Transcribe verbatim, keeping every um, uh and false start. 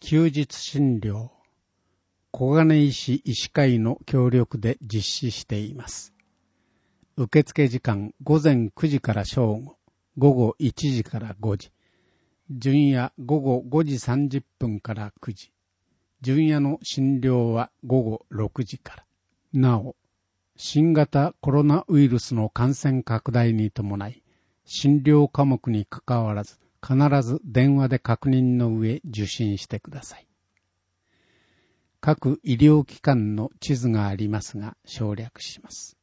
休日診療、小金井市医師会の協力で実施しています。受付時間午前くじから正午、午後いちじからごじ、準夜午後ごじさんじゅっぷんからくじ、準夜の診療は午後ろくじから。なお、新型コロナウイルスの感染拡大に伴い、診療科目にかかわらず、必ず電話で確認の上受診してください。各医療機関の地図がありますが省略します。